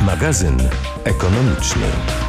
Magazyn ekonomiczny.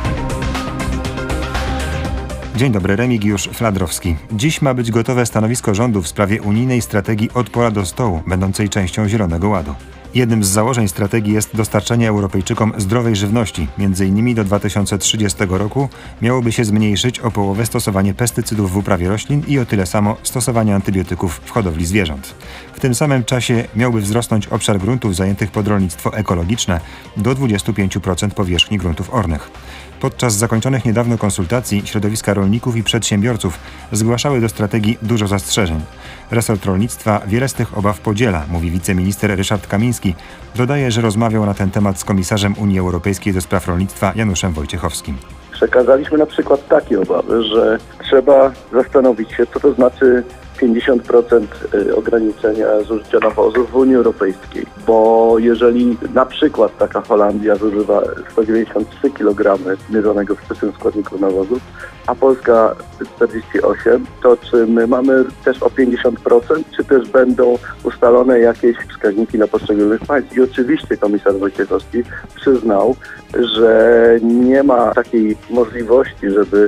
Dzień dobry, Remigiusz Fladrowski. Dziś ma być gotowe stanowisko rządu w sprawie unijnej strategii od pola do stołu, będącej częścią Zielonego Ładu. Jednym z założeń strategii jest dostarczenie Europejczykom zdrowej żywności. Między innymi do 2030 roku miałoby się zmniejszyć o połowę stosowanie pestycydów w uprawie roślin i o tyle samo stosowanie antybiotyków w hodowli zwierząt. W tym samym czasie miałby wzrosnąć obszar gruntów zajętych pod rolnictwo ekologiczne do 25% powierzchni gruntów ornych. Podczas zakończonych niedawno konsultacji środowiska rolników i przedsiębiorców zgłaszały do strategii dużo zastrzeżeń. Resort rolnictwa wiele z tych obaw podziela, mówi wiceminister Ryszard Kamiński. Dodaje, że rozmawiał na ten temat z komisarzem Unii Europejskiej do spraw rolnictwa Januszem Wojciechowskim. Przekazaliśmy na przykład takie obawy, że trzeba zastanowić się, co to znaczy 50% ograniczenia zużycia nawozów w Unii Europejskiej, bo jeżeli na przykład taka Holandia zużywa 193 kg mierzonego w czystym składniku nawozów, a Polska 48, to czy my mamy też o 50%, czy też będą ustalone jakieś wskaźniki dla poszczególnych państw? I oczywiście komisarz Wojciechowski przyznał, że nie ma takiej możliwości,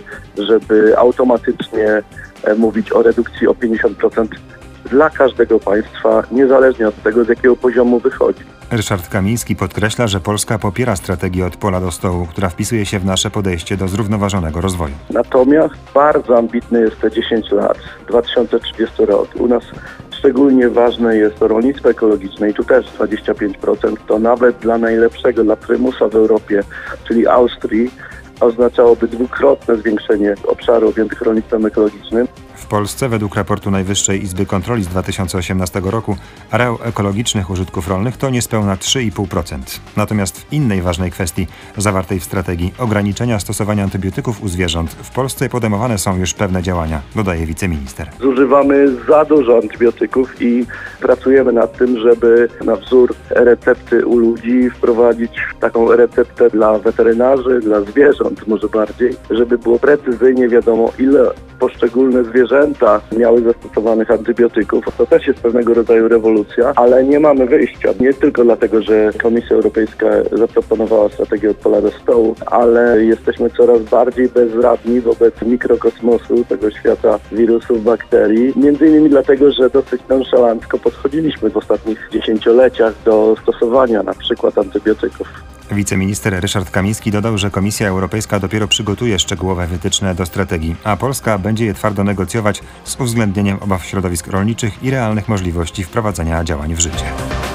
żeby automatycznie mówić o redukcji o 50% dla każdego państwa, niezależnie od tego, z jakiego poziomu wychodzi. Ryszard Kamiński podkreśla, że Polska popiera strategię od pola do stołu, która wpisuje się w nasze podejście do zrównoważonego rozwoju. Natomiast bardzo ambitne jest te 10 lat, 2030 rok. U nas szczególnie ważne jest to rolnictwo ekologiczne i tu też 25%, to nawet dla najlepszego, dla prymusa w Europie, czyli Austrii, oznaczałoby dwukrotne zwiększenie obszaru objętych rolnictwem ekologicznym. W Polsce według raportu Najwyższej Izby Kontroli z 2018 roku areał ekologicznych użytków rolnych to niespełna 3,5%. Natomiast w innej ważnej kwestii zawartej w strategii ograniczenia stosowania antybiotyków u zwierząt w Polsce podejmowane są już pewne działania, dodaje wiceminister. Zużywamy za dużo antybiotyków i pracujemy nad tym, żeby na wzór recepty u ludzi wprowadzić taką receptę dla weterynarzy, dla zwierząt może bardziej, żeby było precyzyjnie wiadomo, ile poszczególne zwierzęta miały zastosowanych antybiotyków. To też jest pewnego rodzaju rewolucja, ale nie mamy wyjścia. Nie tylko dlatego, że Komisja Europejska zaproponowała strategię od pola do stołu, ale jesteśmy coraz bardziej bezradni wobec mikrokosmosu, tego świata wirusów, bakterii. Między innymi dlatego, że dosyć nonszalancko podchodziliśmy w ostatnich dziesięcioleciach do stosowania na przykład antybiotyków. Wiceminister Ryszard Kamiński dodał, że Komisja Europejska dopiero przygotuje szczegółowe wytyczne do strategii, a Polska będzie je twardo negocjować z uwzględnieniem obaw środowisk rolniczych i realnych możliwości wprowadzenia działań w życie.